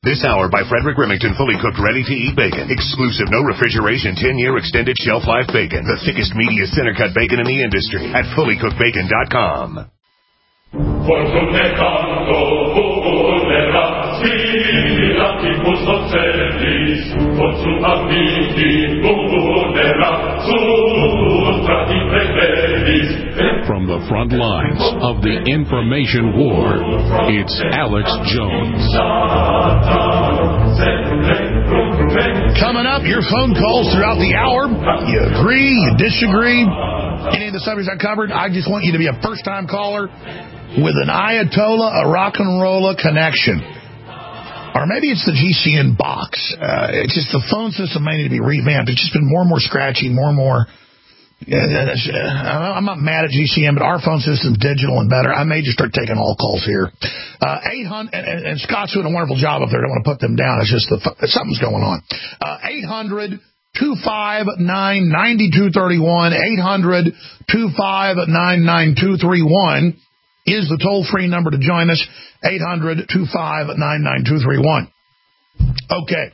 This hour by Frederick Remington, fully cooked, ready-to-eat bacon. Exclusive, no refrigeration, 10-year extended shelf life bacon. The thickest, meatiest, center-cut bacon in the industry at fullycookedbacon.com. From the front lines of the information war, it's Alex Jones. Coming up, your phone calls throughout the hour. You agree, you disagree. Any of the subjects I covered, I just want you to be a first-time caller with an Ayatollah, a rock and roller connection. Or maybe it's the GCN box. It's just the phone system may need to be revamped. It's just been more and more scratchy, more and more. I'm not mad at GCN, but our phone system's digital and better. I may just start taking all calls here. 800, and Scott's doing a wonderful job up there. I don't want to put them down. It's just something's going on. 800-259-9231. 800-259-9231 is the toll-free number to join us. 800-259-9231. Okay.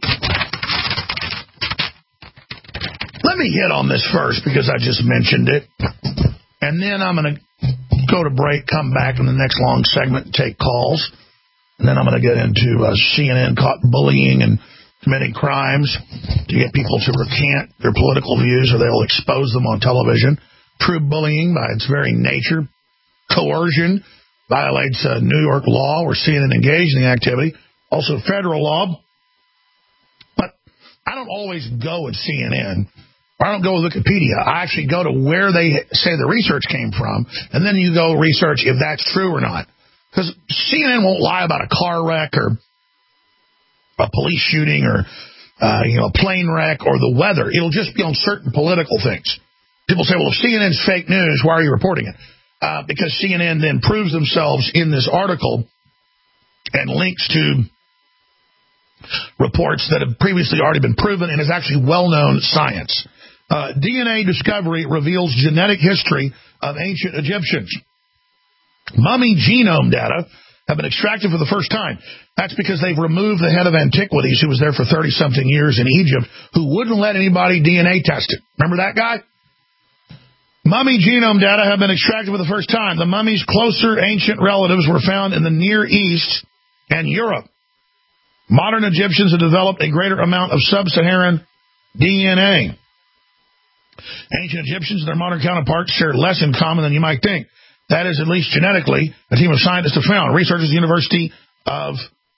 Let me hit on this first because I just mentioned it. And then I'm going to go to break, come back in the next long segment and take calls. And then I'm going to get into CNN caught bullying and committing crimes to get people to recant their political views or they'll expose them on television. True bullying by its very nature. Coercion violates New York law. We're seeing it engaged in the activity. Also federal law. But I don't always go at CNN. I don't go with Wikipedia. I actually go to where they say the research came from, and then you go research if that's true or not. Because CNN won't lie about a car wreck or a police shooting or a plane wreck or the weather. It'll just be on certain political things. People say, well, if CNN's fake news, why are you reporting it? Because CNN then proves themselves in this article and links to reports that have previously already been proven and is actually well-known science. DNA discovery reveals genetic history of ancient Egyptians. Mummy genome data have been extracted for the first time. That's because they've removed the head of antiquities who was there for 30-something years in Egypt who wouldn't let anybody DNA test it. Remember that guy? Mummy genome data have been extracted for the first time. The mummy's closer ancient relatives were found in the Near East and Europe. Modern Egyptians have developed a greater amount of sub-Saharan DNA. Ancient Egyptians and their modern counterparts share less in common than you might think. That is, at least genetically, a team of scientists have found. Researchers at the University of,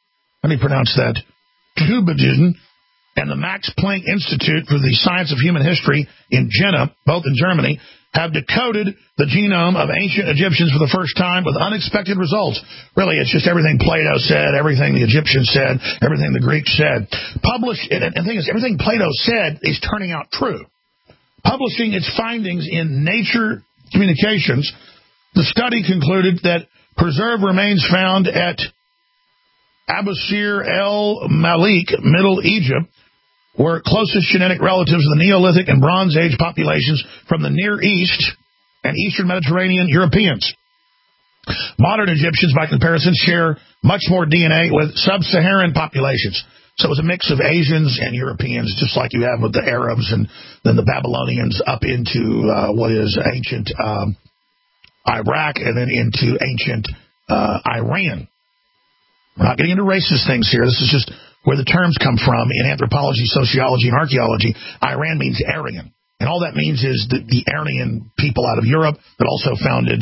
Tübingen and the Max Planck Institute for the Science of Human History in Jena, both in Germany, have decoded the genome of ancient Egyptians for the first time with unexpected results. Really, it's just everything Plato said, everything the Egyptians said, everything the Greeks said. And the thing is, everything Plato said is turning out true. Publishing its findings in Nature Communications, the study concluded that preserved remains found at Abusir el Malik, Middle Egypt, were closest genetic relatives of the Neolithic and Bronze Age populations from the Near East and Eastern Mediterranean Europeans. Modern Egyptians, by comparison, share much more DNA with sub-Saharan populations. So it was a mix of Asians and Europeans, just like you have with the Arabs and then the Babylonians up into what is ancient Iraq and then into ancient Iran. We're not getting into racist things here. This is just where the terms come from in anthropology, sociology, and archaeology. Iran means Aryan. And all that means is the Aryan people out of Europe that also founded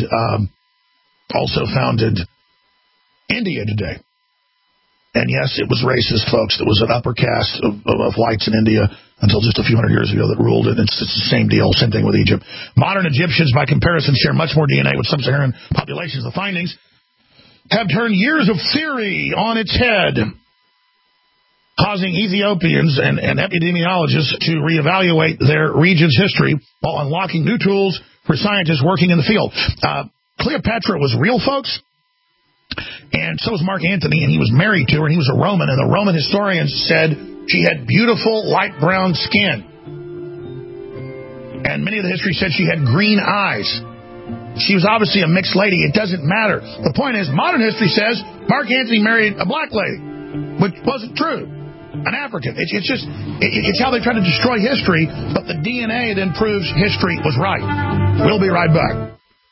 India today. And yes, it was racist, folks. It was an upper caste of whites in India until just a few hundred years ago that ruled it. It's the same deal, same thing with Egypt. Modern Egyptians, by comparison, share much more DNA with sub-Saharan populations. The findings have turned years of theory on its head, causing Ethiopians and epidemiologists to reevaluate their region's history while unlocking new tools for scientists working in the field. Cleopatra was real, folks. And so was Mark Antony, and he was married to her, and he was a Roman, and the Roman historians said she had beautiful light brown skin. And many of the history said she had green eyes. She was obviously a mixed lady. It doesn't matter. The point is, modern history says Mark Antony married a black lady. which wasn't true. An African. It's how they try to destroy history, but the DNA then proves history was right. We'll be right back.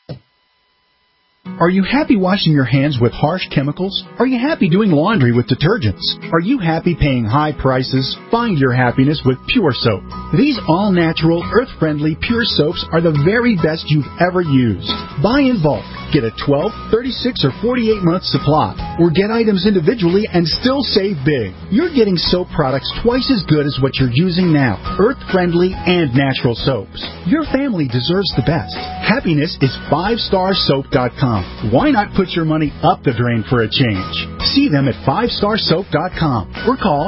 Are you happy washing your hands with harsh chemicals? Are you happy doing laundry with detergents? Are you happy paying high prices? Find your happiness with Pure Soap. These all-natural, earth-friendly Pure Soaps are the very best you've ever used. Buy in bulk. Get a 12, 36, or 48-month supply. Or get items individually and still save big. You're getting soap products twice as good as what you're using now. Earth-friendly and natural soaps. Your family deserves the best. Happiness is 5starsoap.com. Why not put your money up the drain for a change? See them at 5starsoap.com or call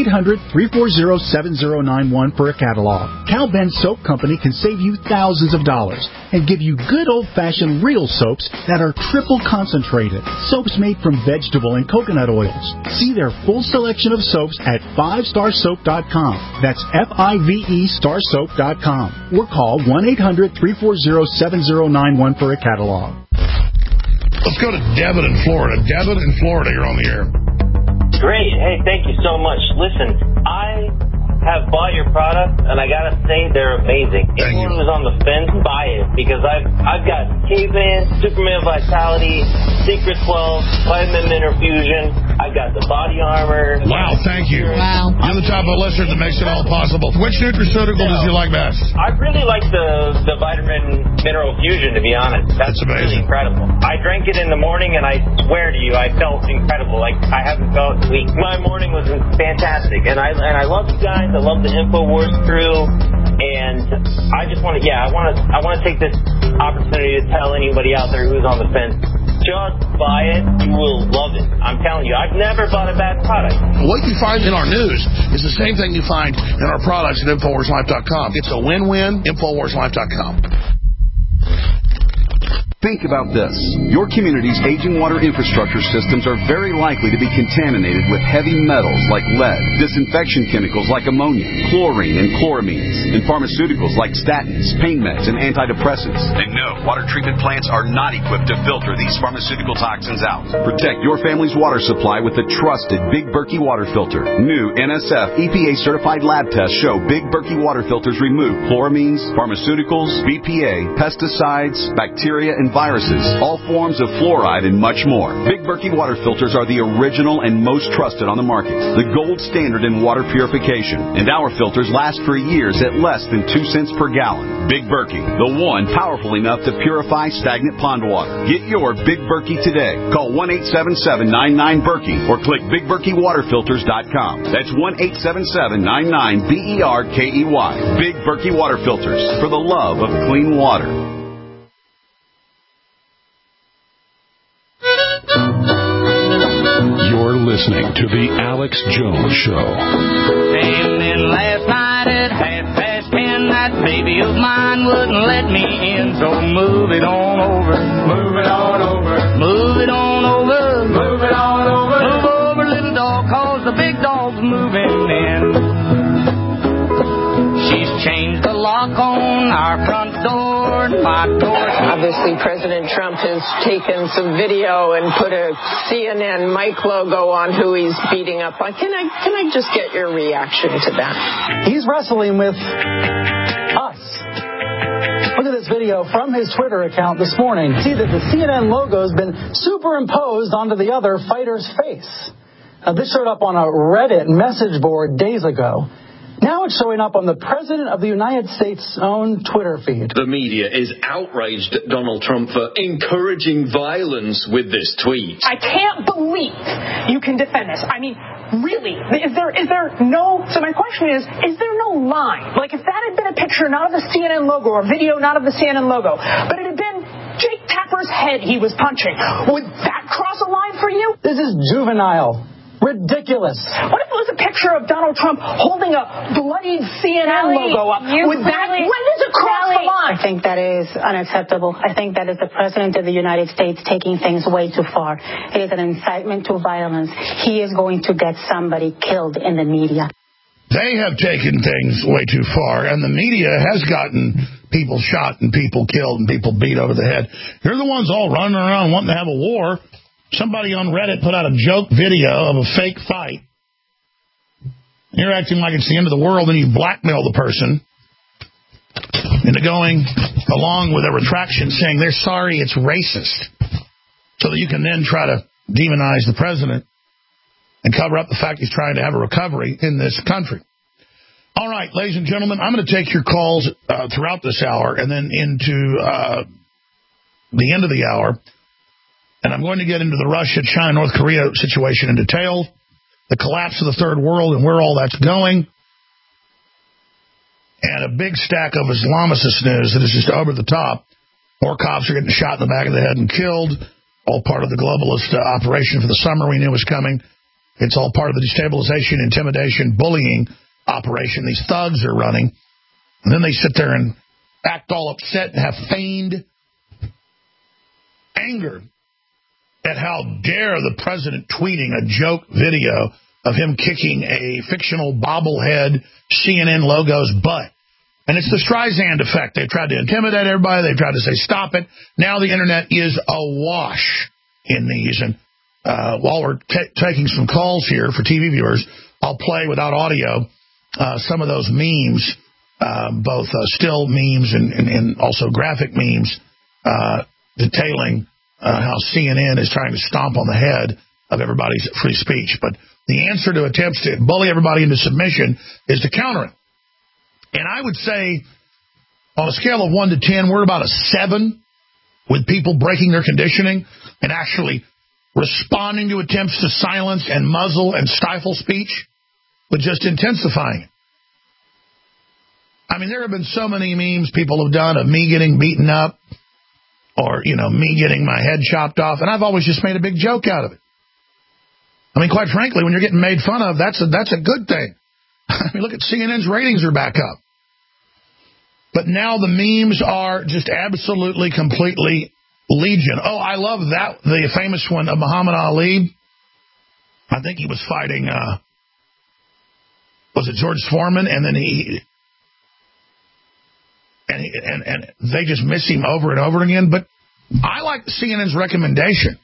1-800-340-7091 for a catalog. Cal Ben Soap Company can save you thousands of dollars and give you good old-fashioned real soaps that are triple concentrated. Soaps made from vegetable and coconut oils. See their full selection of soaps at 5starsoap.com. That's F-I-V-E starsoap.com. Or call 1-800-340-7091 for a catalog. Let's go to Devin in Florida. Devin in Florida, you're on the air. Great. Hey, thank you so much. Listen, I have bought your product, and I gotta say they're amazing. Anyone who's on the fence, buy it, because I've got Caveman, Superman Vitality, Secret 12, Vitamin Mineral Fusion. I've got the body armor. Wow, thank you. Wow. You're the type of listener that makes it all possible. Which nutraceutical does you like best? I really like the Vitamin Mineral Fusion, to be honest. That's amazing. Really incredible. I drank it in the morning, and I swear to you, I felt incredible. Like, I haven't felt weak. My morning was fantastic, and I love you guys. I love the InfoWars crew, and I just want to, I want to take this opportunity to tell anybody out there who's on the fence, just buy it. You will love it. I'm telling you, I've never bought a bad product. What you find in our news is the same thing you find in our products at InfoWarsLife.com. It's a win-win, InfoWarsLife.com. Think about this. Your community's aging water infrastructure systems are very likely to be contaminated with heavy metals like lead, disinfection chemicals like ammonia, chlorine and chloramines, and pharmaceuticals like statins, pain meds, and antidepressants. And no, water treatment plants are not equipped to filter these pharmaceutical toxins out. Protect your family's water supply with the trusted Big Berkey water filter. New NSF EPA-certified lab tests show Big Berkey water filters remove chloramines, pharmaceuticals, BPA, pesticides, bacteria, and viruses, all forms of fluoride, and much more. Big Berkey water filters are the original and most trusted on the market, the gold standard in water purification, and our filters last for years at less than 2 cents per gallon. Big Berkey, the one powerful enough to purify stagnant pond water. Get your Big Berkey today. Call 1-877-99-BERKEY or click BigBerkeyWaterFilters.com. That's 1-877-99-BERKEY. Big Berkey Water Filters, for the love of clean water. You're listening to The Alex Jones Show. Came in last night at 10:30. That baby of mine wouldn't let me in, so move it on over. Move it on over. Move it on over. Move it on over. Move over, little dog, 'cause the big dog's moving in. She's changed the lock on our front door, my door. Obviously, President Trump has taken some video and put a CNN Mike logo on who he's beating up on. Can I just get your reaction to that? He's wrestling with us. Look at this video from his Twitter account this morning. See that the CNN logo has been superimposed onto the other fighter's face. Now, this showed up on a Reddit message board days ago. Now it's showing up on the President of the United States' own Twitter feed. The media is outraged at Donald Trump for encouraging violence with this tweet. I can't believe you can defend this. I mean, really, is there no... So my question is there no line? Like, if that had been a picture not of the CNN logo or video not of the CNN logo, but it had been Jake Tapper's head he was punching, would that cross a line for you? This is juvenile. Ridiculous. What if it was a picture of Donald Trump holding a bloodied CNN logo up? When does it cross the line? I think that is unacceptable. I think that is the President of the United States taking things way too far. It is an incitement to violence. He is going to get somebody killed in the media. They have taken things way too far, and the media has gotten people shot and people killed and people beat over the head. You're the ones all running around wanting to have a war. Somebody on Reddit put out a joke video of a fake fight. You're acting like it's the end of the world, and you blackmail the person into going along with a retraction saying they're sorry, it's racist, so that you can then try to demonize the president and cover up the fact he's trying to have a recovery in this country. All right, ladies and gentlemen, I'm going to take your calls throughout this hour and then into the end of the hour, and I'm going to get into the Russia, China, North Korea situation in detail, the collapse of the third world and where all that's going, and a big stack of Islamicist news that is just over the top. More cops are getting shot in the back of the head and killed, all part of the globalist operation for the summer we knew was coming. It's all part of the destabilization, intimidation, bullying operation these thugs are running. And then they sit there and act all upset and have feigned anger at how dare the president tweeting a joke video of him kicking a fictional bobblehead CNN logo's butt. And it's the Streisand effect. They've tried to intimidate everybody. They've tried to say, stop it. Now the internet is awash in these. And while we're taking some calls here for TV viewers, I'll play without audio some of those memes, both still memes and also graphic memes, detailing how CNN is trying to stomp on the head of everybody's free speech. But the answer to attempts to bully everybody into submission is to counter it. And I would say, on a scale of 1 to 10, we're about a 7 with people breaking their conditioning and actually responding to attempts to silence and muzzle and stifle speech, but just intensifying it. I mean, there have been so many memes people have done of me getting beaten up or, me getting my head chopped off, and I've always just made a big joke out of it. I mean, quite frankly, when you're getting made fun of, that's a good thing. I mean, look at CNN's ratings are back up. But now the memes are just absolutely, completely legion. Oh, I love that, the famous one of Muhammad Ali. I think he was fighting, was it George Foreman? And then and they just miss him over and over again. But I like CNN's recommendation.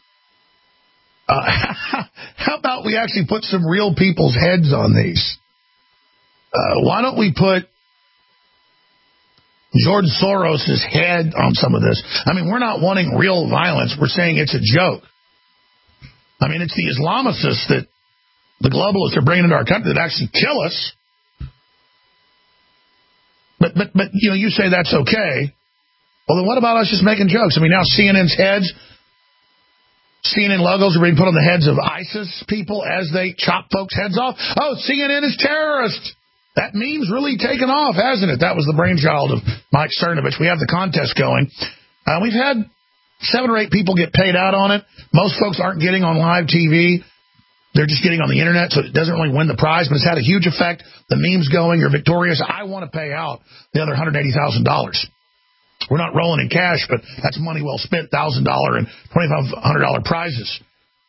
How about we actually put some real people's heads on these? Why don't we put George Soros' head on some of this? I mean, we're not wanting real violence. We're saying it's a joke. I mean, it's the Islamicists that the globalists are bringing into our country that actually kill us. But you say that's okay. Well, then what about us just making jokes? I mean, now CNN's heads, CNN logos are being put on the heads of ISIS people as they chop folks' heads off. Oh, CNN is terrorist. That meme's really taken off, hasn't it? That was the brainchild of Mike Cernovich. We have the contest going. We've had 7 or 8 people get paid out on it. Most folks aren't getting on live TV. They're just getting on the internet, so it doesn't really win the prize, but it's had a huge effect. The meme's going. You're victorious. I want to pay out the other $180,000. We're not rolling in cash, but that's money well spent, $1,000 and $2,500 prizes.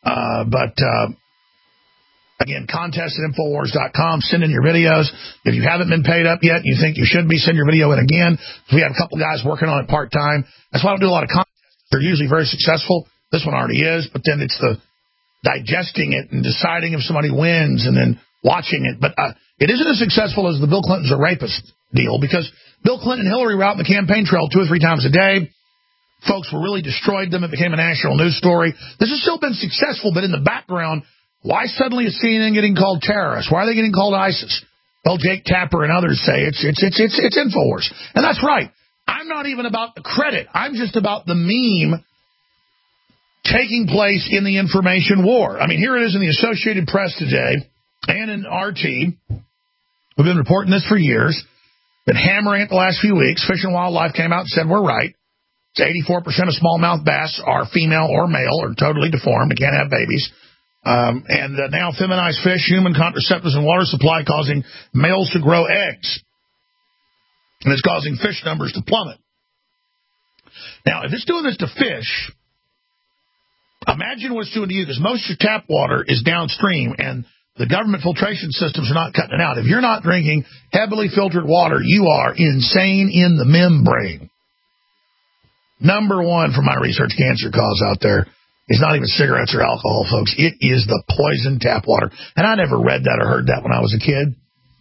Again, contest at Infowars.com. Send in your videos. If you haven't been paid up yet, you think you should be, send your video in again. We have a couple guys working on it part-time. That's why I don't do a lot of contests. They're usually very successful. This one already is, but then it's the digesting it and deciding if somebody wins and then watching it. But it isn't as successful as the Bill Clinton's a rapist deal, because Bill Clinton and Hillary were out in the campaign trail 2 or 3 times a day. Folks were really destroyed them. It became a national news story. This has still been successful, but in the background, why suddenly is CNN getting called terrorists? Why are they getting called ISIS? Well, Jake Tapper and others say it's Infowars. And that's right. I'm not even about the credit. I'm just about the meme taking place in the information war. I mean, here it is in the Associated Press today and in RT. We've been reporting this for years. Been hammering it the last few weeks. Fish and Wildlife came out and said we're right. It's 84% of smallmouth bass are female or male or totally deformed. They can't have babies. And now feminized fish, human contraceptives, and water supply causing males to grow eggs. And it's causing fish numbers to plummet. Now, if it's doing this to fish, imagine what it's doing to you, because most of your tap water is downstream, and the government filtration systems are not cutting it out. If you're not drinking heavily filtered water, you are insane in the membrane. Number 1 for my research cancer cause out there. It's not even cigarettes or alcohol, folks. It is the poison tap water. And I never read that or heard that when I was a kid.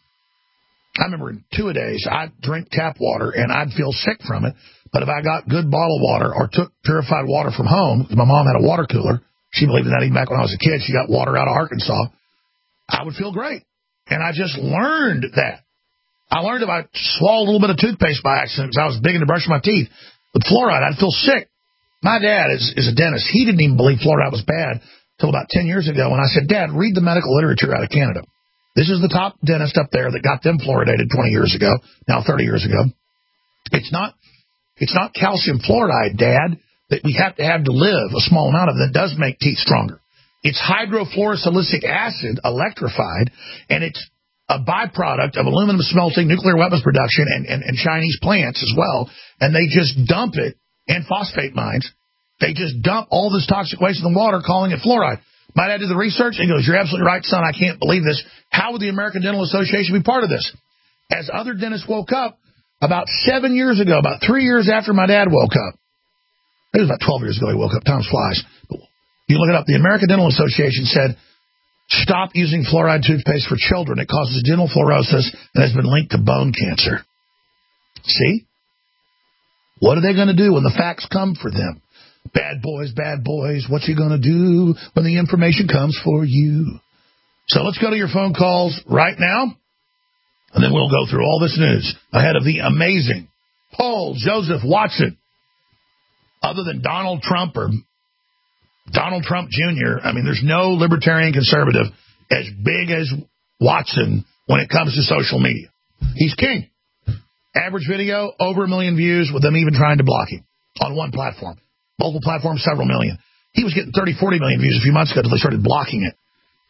I remember in 2-a-days, I'd drink tap water, and I'd feel sick from it. But if I got good bottled water or took purified water from home, because my mom had a water cooler, she believed in that even back when I was a kid. She got water out of Arkansas. I would feel great. And I just learned that. I learned if I swallowed a little bit of toothpaste by accident because I was big into brushing my teeth with fluoride, I'd feel sick. My dad is a dentist. He didn't even believe fluoride was bad until about 10 years ago when I said, Dad, read the medical literature out of Canada. This is the top dentist up there that got them fluoridated 20 years ago, now 30 years ago. It's not calcium fluoride, Dad, that we have to live, a small amount of it that does make teeth stronger. It's hydrofluorosilicic acid, electrified, and it's a byproduct of aluminum smelting, nuclear weapons production, and Chinese plants as well. And they just dump it, and phosphate mines. They just dump all this toxic waste in the water, calling it fluoride. My dad did the research, and he goes, you're absolutely right, son, I can't believe this. How would the American Dental Association be part of this? As other dentists woke up, about 7 years ago, about 3 years after my dad woke up, it was about 12 years ago he woke up, time flies. You look it up, the American Dental Association said, stop using fluoride toothpaste for children. It causes dental fluorosis and has been linked to bone cancer. See? What are they going to do when the facts come for them? Bad boys, what you going to do when the information comes for you? So let's go to your phone calls right now, and then we'll go through all this news ahead of the amazing Paul Joseph Watson. Other than Donald Trump or Donald Trump Jr., I mean, there's no libertarian conservative as big as Watson when it comes to social media. He's king. Average video, over 1 million views, with them even trying to block him on one platform. Multiple platforms, several million. He was getting 30, 40 million views a few months ago until they started blocking it.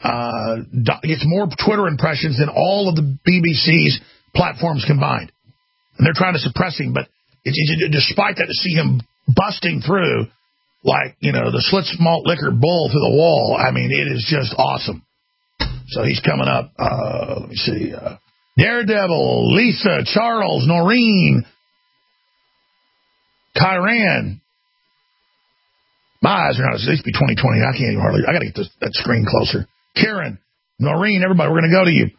It's more Twitter impressions than all of the BBC's platforms combined. And they're trying to suppress him, but despite that, to see him busting through like, the Schlitz malt liquor bull through the wall, I mean, it is just awesome. So he's coming up. Let me see. Daredevil, Lisa, Charles, Noreen, Kyran. My eyes are not, it used to be 2020. I can't even hardly, I got to get that screen closer. Karen, Noreen, everybody, we're going to go to you.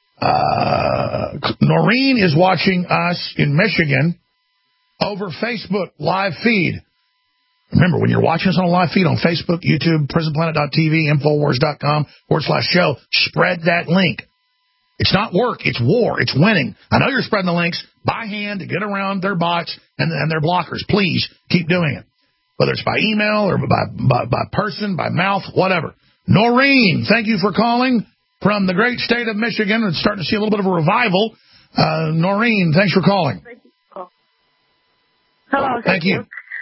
Noreen is watching us in Michigan over Facebook live feed. Remember, when you're watching us on a live feed on Facebook, YouTube, prisonplanet.tv, infowars.com/show, spread that link. It's not work, it's war, it's winning. I know you're spreading the links by hand to get around their bots and their blockers. Please keep doing it. Whether it's by email or by person, by mouth, whatever. Noreen, thank you for calling from the great state of Michigan. It's starting to see a little bit of a revival. Noreen, thanks for calling. Hello. Thank you.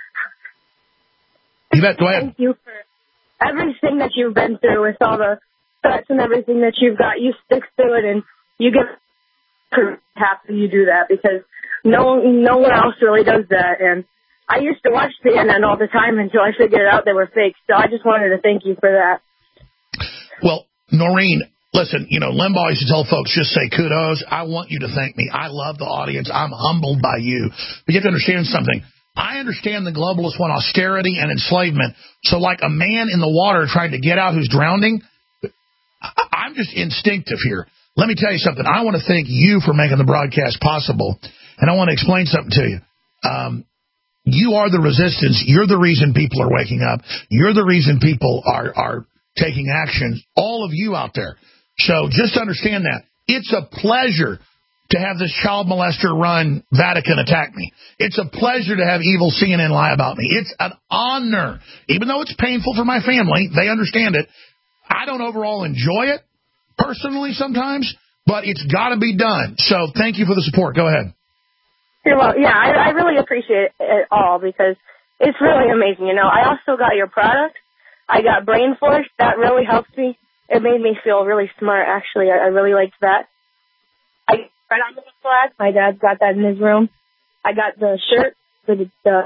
You bet. Go ahead. Thank you for everything that you've been through with all the threats and everything that you've got. You stick to it, and you get happy you do that because no one else really does that. And I used to watch CNN all the time until I figured out they were fake. So I just wanted to thank you for that. Well, Noreen, listen, Limbaugh used to tell folks, just say kudos. I want you to thank me. I love the audience. I'm humbled by you. But you have to understand something. I understand the globalists want austerity and enslavement. So like a man in the water trying to get out who's drowning, I'm just instinctive here. Let me tell you something. I want to thank you for making the broadcast possible. And I want to explain something to you. You are the resistance. You're the reason people are waking up. You're the reason people are taking action. All of you out there. So just understand that. It's a pleasure to have this child molester-run Vatican attack me. It's a pleasure to have evil CNN lie about me. It's an honor. Even though it's painful for my family, they understand it. I don't overall enjoy it personally sometimes, but it's got to be done. So thank you for the support. Go ahead. Well, yeah, I really appreciate it all because it's really amazing. I also got your product. I got Brain Force. That really helped me. It made me feel really smart, actually. I really liked that. I got on the flag. My dad's got that in his room. I got the shirt, the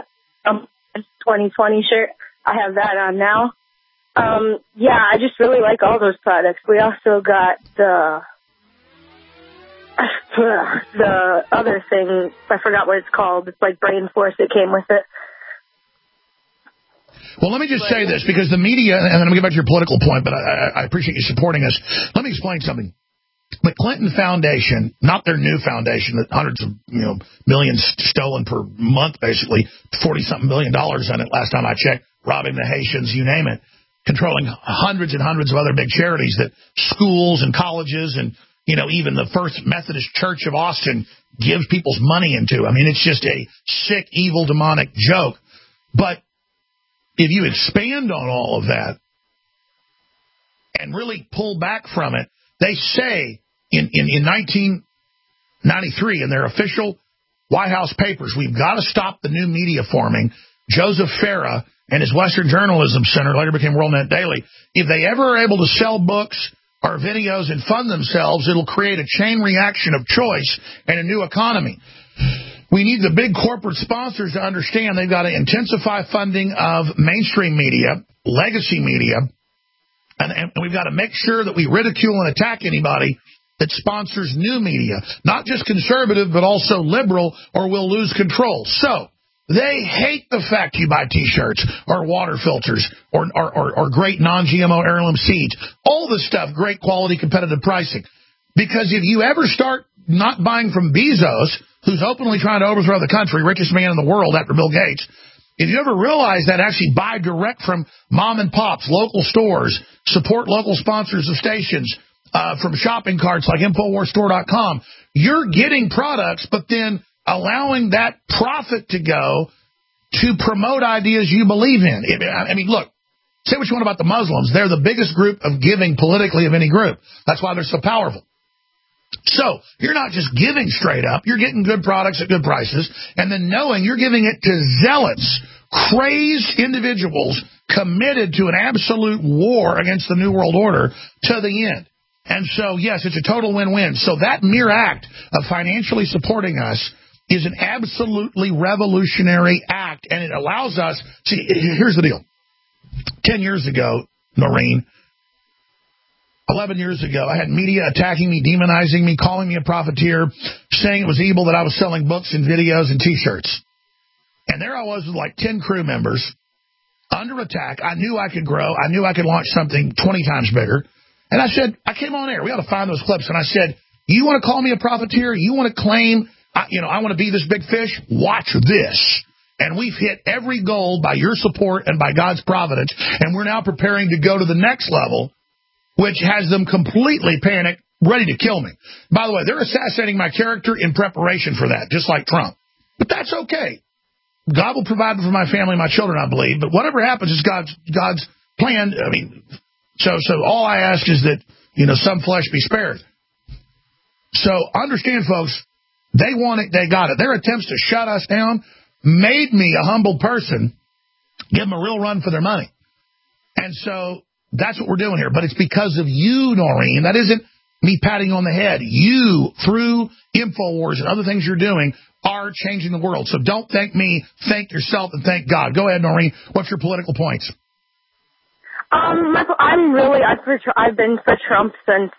2020 shirt. I have that on now. Yeah, I just really like all those products. We also got the other thing. I forgot what it's called. It's like Brain Force. It came with it. Well, let me just say this, because the media, and then I'm going to get back to your political point, but I appreciate you supporting us. Let me explain something. The Clinton Foundation, not their new foundation, that hundreds of millions stolen per month, basically, $40-something billion on it last time I checked, robbing the Haitians, you name it, controlling hundreds and hundreds of other big charities that schools and colleges and, even the First Methodist Church of Austin gives people's money into. I mean, it's just a sick, evil, demonic joke. But if you expand on all of that and really pull back from it, they say in 1993 in their official White House papers, we've got to stop the new media forming. Joseph Farah and his Western Journalism Center, later became WorldNet Daily, if they ever are able to sell books or videos and fund themselves, it'll create a chain reaction of choice and a new economy. We need the big corporate sponsors to understand they've got to intensify funding of mainstream media, legacy media, and we've got to make sure that we ridicule and attack anybody that sponsors new media, not just conservative, but also liberal, or we'll lose control. So they hate the fact you buy T-shirts or water filters or great non-GMO heirloom seeds, all this stuff, great quality, competitive pricing. Because if you ever start not buying from Bezos, who's openly trying to overthrow the country, richest man in the world after Bill Gates, if you ever realize that, actually buy direct from mom and pops, local stores, support local sponsors of stations, from shopping carts like InfoWarsStore.com, you're getting products, but then allowing that profit to go to promote ideas you believe in. I mean, look, say what you want about the Muslims. They're the biggest group of giving politically of any group. That's why they're so powerful. So you're not just giving straight up. You're getting good products at good prices, and then knowing you're giving it to zealots, crazed individuals committed to an absolute war against the New World Order to the end. And so, yes, it's a total win-win. So that mere act of financially supporting us is an absolutely revolutionary act, and it allows us... See, here's the deal. 10 years ago, Noreen, 11 years ago, I had media attacking me, demonizing me, calling me a profiteer, saying it was evil that I was selling books and videos and T-shirts. And there I was with like 10 crew members under attack. I knew I could grow. I knew I could launch something 20 times bigger. And I said, I came on air. We ought to find those clips. And I said, you want to call me a profiteer? You want to claim, I want to be this big fish? Watch this. And we've hit every goal by your support and by God's providence. And we're now preparing to go to the next level, which has them completely panicked, ready to kill me. By the way, they're assassinating my character in preparation for that, just like Trump. But that's okay. God will provide for my family and my children, I believe. But whatever happens is God's plan. I mean, so all I ask is that, some flesh be spared. So understand, folks, they want it, they got it. Their attempts to shut us down made me a humble person, give them a real run for their money. And so that's what we're doing here. But it's because of you, Noreen. That isn't me patting you on the head. You, through InfoWars and other things you're doing, are changing the world. So don't thank me, thank yourself, and thank God. Go ahead, Noreen. What's your political points? Michael, I've been for Trump since,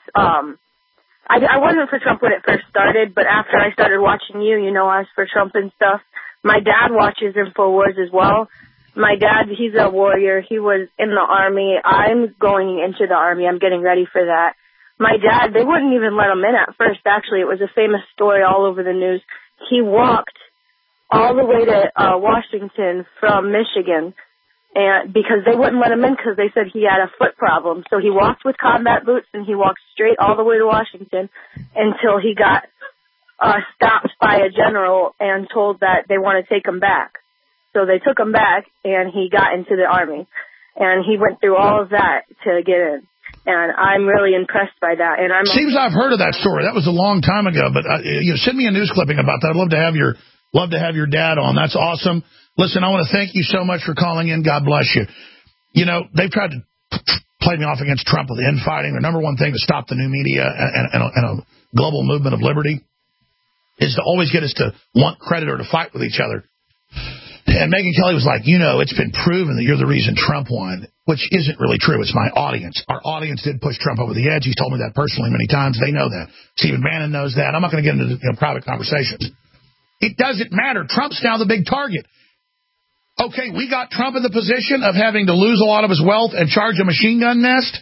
I wasn't for Trump when it first started, but after I started watching you, I was for Trump and stuff. My dad watches InfoWars as well. My dad, he's a warrior. He was in the Army. I'm going into the Army. I'm getting ready for that. My dad, they wouldn't even let him in at first, actually. It was a famous story all over the news. He walked all the way to Washington from Michigan, and because they wouldn't let him in because they said he had a foot problem. So he walked with combat boots, and he walked straight all the way to Washington until he got stopped by a general and told that they want to take him back. So they took him back, and he got into the Army. And he went through all of that to get in. And I'm really impressed by that. And Seems I've heard of that story. That was a long time ago. But send me a news clipping about that. I'd love to have your dad on. That's awesome. Listen, I want to thank you so much for calling in. God bless you. They've tried to play me off against Trump with infighting. Their number one thing to stop the new media and a global movement of liberty is to always get us to want credit or to fight with each other. And Megyn Kelly was like, it's been proven that you're the reason Trump won, which isn't really true. It's my audience. Our audience did push Trump over the edge. He's told me that personally many times. They know that. Stephen Bannon knows that. I'm not going to get into private conversations. It doesn't matter. Trump's now the big target. Okay, we got Trump in the position of having to lose a lot of his wealth and charge a machine gun nest.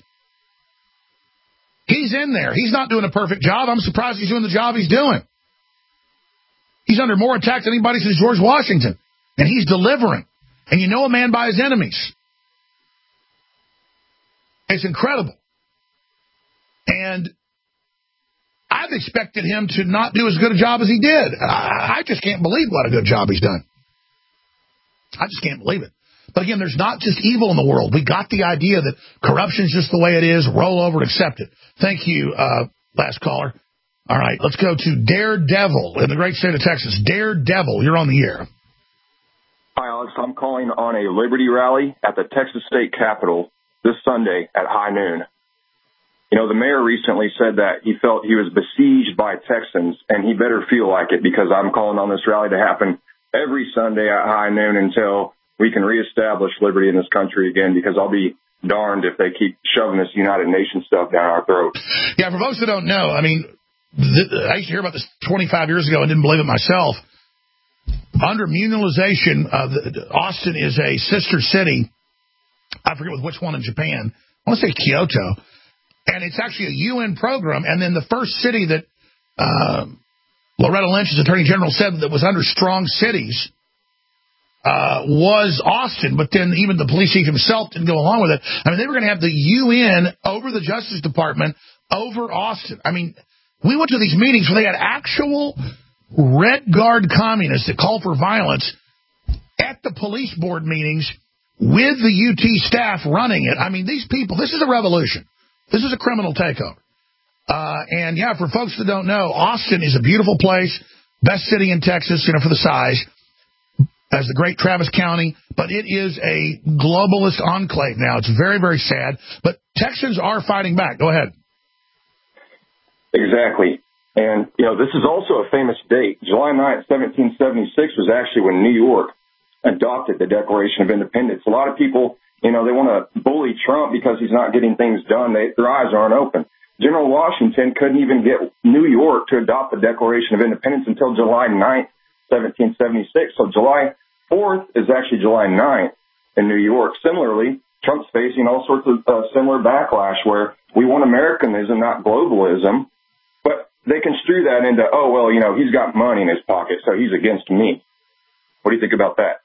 He's in there. He's not doing a perfect job. I'm surprised he's doing the job he's doing. He's under more attack than anybody since George Washington. And he's delivering. And you know a man by his enemies. It's incredible. And I've expected him to not do as good a job as he did. I just can't believe what a good job he's done. I just can't believe it. But again, there's not just evil in the world. We got the idea that corruption's just the way it is. Roll over and accept it. Thank you, last caller. All right, let's go to Daredevil in the great state of Texas. Daredevil, you're on the air. Hi, Alex. I'm calling on a Liberty rally at the Texas State Capitol this Sunday at high noon. You know, the mayor recently said that he felt he was besieged by Texans, and he better feel like it, because I'm calling on this rally to happen every Sunday at high noon until we can reestablish liberty in this country again, because I'll be darned if they keep shoving this United Nations stuff down our throats. Yeah, for folks that don't know, I mean, I used to hear about this 25 years ago and didn't believe it myself. Under mundialization, Austin is a sister city. I forget which one in Japan. I want to say Kyoto. And it's actually a UN program. And then the first city that Loretta Lynch's Attorney General said that was under strong cities was Austin. But then even the police chief himself didn't go along with it. I mean, they were going to have the UN over the Justice Department over Austin. I mean, we went to these meetings where they had actual Red Guard communists that called for violence at the police board meetings with the UT staff running it. I mean, these people, this is a revolution. This is a criminal takeover. And, yeah, for folks that don't know, Austin is a beautiful place, best city in Texas, you know, for the size, as the great Travis County. But it is a globalist enclave now. It's very, very sad. But Texans are fighting back. Go ahead. Exactly. And, you know, this is also a famous date. July 9th, 1776 was actually when New York adopted the Declaration of Independence. A lot of people, you know, they want to bully Trump because he's not getting things done. Their eyes aren't open. General Washington couldn't even get New York to adopt the Declaration of Independence until July 9th, 1776. So July 4th is actually July 9th in New York. Similarly, Trump's facing all sorts of similar backlash where we want Americanism, not globalism. But they construe that into, oh, well, you know, he's got money in his pocket, so he's against me. What do you think about that?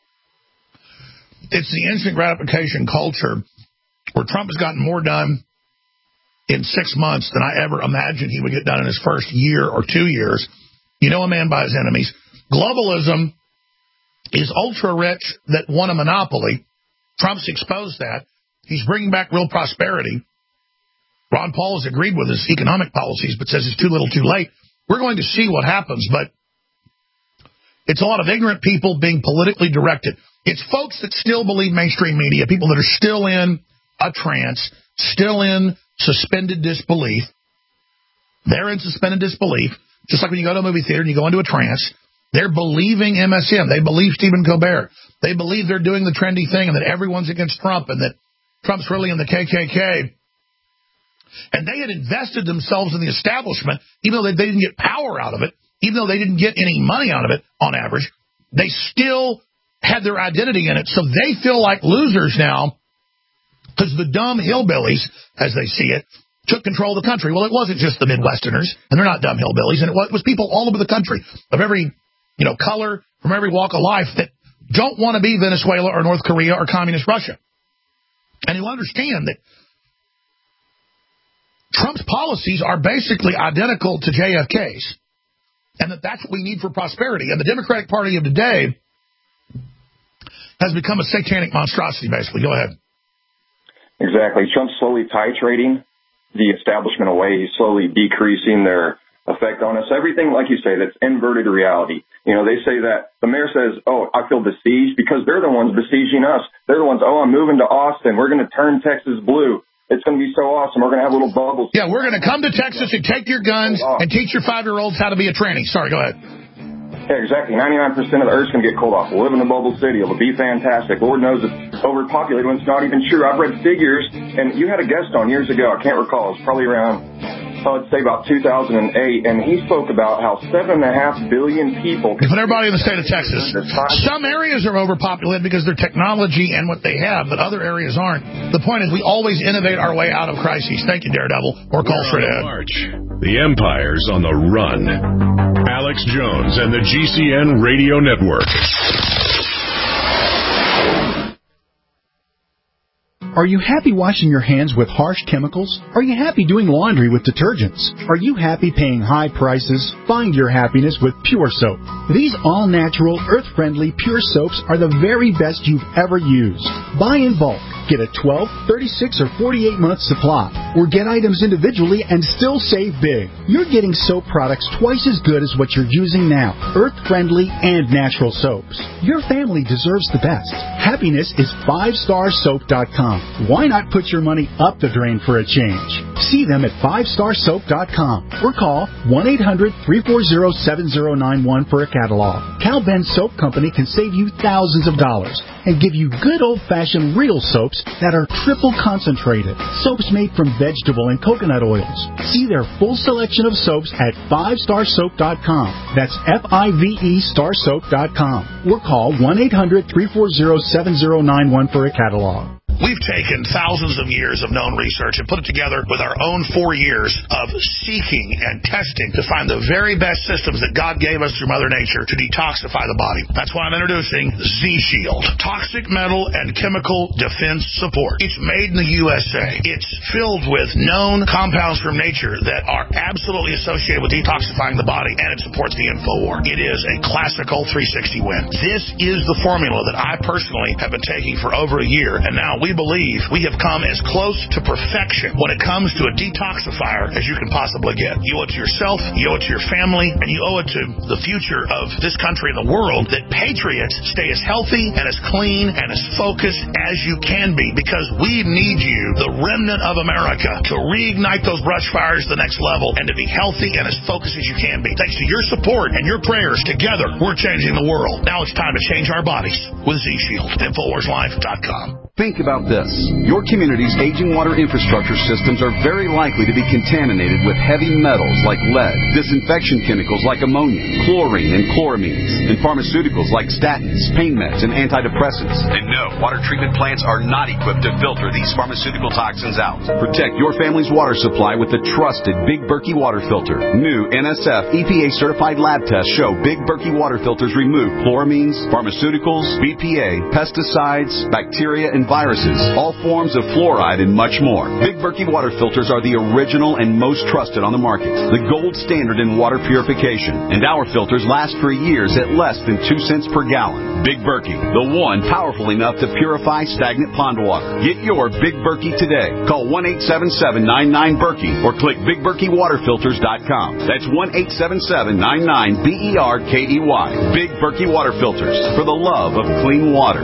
It's the instant gratification culture where Trump has gotten more done in 6 months than I ever imagined he would get done in his first year or 2 years. You know a man by his enemies. Globalism is ultra-rich that won a monopoly. Trump's exposed that. He's bringing back real prosperity. Ron Paul has agreed with his economic policies, but says it's too little too late. We're going to see what happens, but it's a lot of ignorant people being politically directed. It's folks that still believe mainstream media, people that are still in a trance, still in suspended disbelief. They're in suspended disbelief, just like when you go to a movie theater and you go into a trance. They're believing MSM. They believe Stephen Colbert. They believe they're doing the trendy thing and that everyone's against Trump and that Trump's really in the KKK. And they had invested themselves in the establishment, even though they didn't get power out of it, even though they didn't get any money out of it on average. They still had their identity in it. So they feel like losers now because the dumb hillbillies, as they see it, took control of the country. Well, it wasn't just the Midwesterners, and they're not dumb hillbillies, and it was people all over the country of every, you know, color, from every walk of life that don't want to be Venezuela or North Korea or communist Russia. And you understand that Trump's policies are basically identical to JFK's, and that's what we need for prosperity. And the Democratic Party of today has become a satanic monstrosity, basically. Go ahead. Exactly. Trump's slowly titrating the establishment away. He's slowly decreasing their effect on us. Everything, like you say, that's inverted reality. You know, they say that the mayor says, oh, I feel besieged, because they're the ones besieging us. They're the ones, oh, I'm moving to Austin. We're going to turn Texas blue. It's going to be so awesome. We're going to have little bubbles. Yeah, we're going to come to Texas and take your guns and teach your 5-year-olds how to be a tranny. Sorry, go ahead. Yeah, exactly. 99% of the Earth's going to get cold off. We'll live in a bubble city. It'll be fantastic. Lord knows it's overpopulated when it's not even true. I've read figures, and you had a guest on years ago. I can't recall. It's probably around I'd say about 2008, and he spoke about how 7.5 billion people... Put everybody in the state of Texas. Some areas are overpopulated because of their technology and what they have, but other areas aren't. The point is we always innovate our way out of crises. Thank you, Daredevil. Or call for Ed. March. The Empire's on the run. Alex Jones and the GCN Radio Network. Are you happy washing your hands with harsh chemicals? Are you happy doing laundry with detergents? Are you happy paying high prices? Find your happiness with Pure Soap. These all-natural, earth-friendly Pure Soaps are the very best you've ever used. Buy in bulk. Get a 12, 36, or 48-month supply. Or get items individually and still save big. You're getting soap products twice as good as what you're using now. Earth-friendly and natural soaps. Your family deserves the best. Happiness is 5starsoap.com. Why not put your money up the drain for a change? See them at 5starsoap.com or call 1-800-340-7091 for a catalog. Cal Ben Soap Company can save you thousands of dollars and give you good old-fashioned real soaps that are triple concentrated. Soaps made from vegetable and coconut oils. See their full selection of soaps at 5starsoap.com. That's F-I-V-E starsoap.com. Or call 1-800-340-7091 for a catalog. We've taken thousands of years of known research and put it together with our own 4 years of seeking and testing to find the very best systems that God gave us through Mother Nature to detoxify the body. That's why I'm introducing Z-Shield, toxic metal and chemical defense support. It's made in the USA. It's filled with known compounds from nature that are absolutely associated with detoxifying the body, and it supports the InfoWar. It is a classical 360 win. This is the formula that I personally have been taking for over a year, and now we believe we have come as close to perfection when it comes to a detoxifier as you can possibly get. You owe it to yourself, you owe it to your family, and you owe it to the future of this country and the world that patriots stay as healthy and as clean and as focused as you can be, because we need you, the remnant of America, to reignite those brush fires to the next level and to be healthy and as focused as you can be. Thanks to your support and your prayers, together we're changing the world. Now it's time to change our bodies with Z-Shield. InfoWarsLife.com. Think about this. Your community's aging water infrastructure systems are very likely to be contaminated with heavy metals like lead, disinfection chemicals like ammonia, chlorine and chloramines, and pharmaceuticals like statins, pain meds, and antidepressants. And no, water treatment plants are not equipped to filter these pharmaceutical toxins out. Protect your family's water supply with the trusted Big Berkey water filter. New NSF EPA-certified lab tests show Big Berkey water filters remove chloramines, pharmaceuticals, BPA, pesticides, bacteria, and viruses, all forms of fluoride, and much more. Big Berkey water filters are the original and most trusted on the market, the gold standard in water purification, and our filters last for years at less than 2 cents per gallon. Big Berkey, the one powerful enough to purify stagnant pond water. Get your Big Berkey today. Call 1-877-99-BERKEY or click BigBerkeyWaterFilters.com. That's 1-877-99-BERKEY. Big Berkey water filters, for the love of clean water.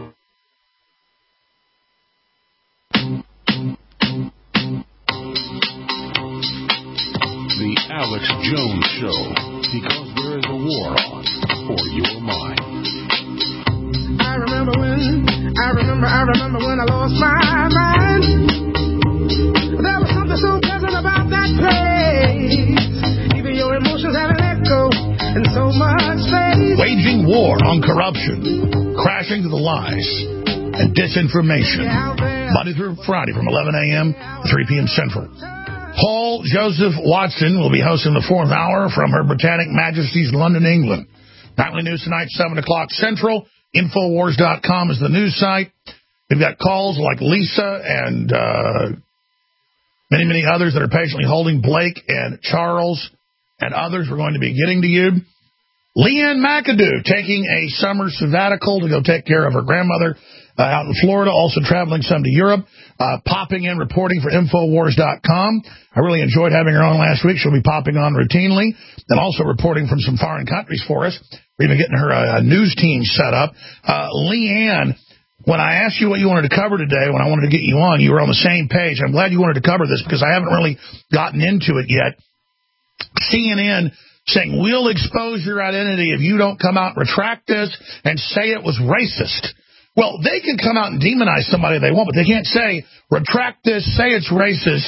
The Alex Jones Show, because there is a war on for your mind. I remember when I lost my mind. There was something so pleasant about that place. Even your emotions have an echo and so much space. Waging war on corruption, crashing to the lies and disinformation. Monday through Friday from 11 a.m. to 3 p.m. Central. Paul Joseph Watson will be hosting the 4th hour from Her Britannic Majesty's London, England. Nightly news tonight, 7 o'clock Central. Infowars.com is the news site. We've got calls like Lisa and many, many others that are patiently holding. Blake and Charles and others we're going to be getting to you. Leanne McAdoo taking a summer sabbatical to go take care of her grandmother out in Florida, also traveling some to Europe, popping in, reporting for Infowars.com. I really enjoyed having her on last week. She'll be popping on routinely and also reporting from some foreign countries for us. We're even getting her a news team set up. Leanne, when I asked you what you wanted to cover today, when I wanted to get you on, you were on the same page. I'm glad you wanted to cover this because I haven't really gotten into it yet. CNN saying, we'll expose your identity if you don't come out and retract this and say it was racist. Well, they can come out and demonize somebody they want, but they can't say, retract this, say it's racist,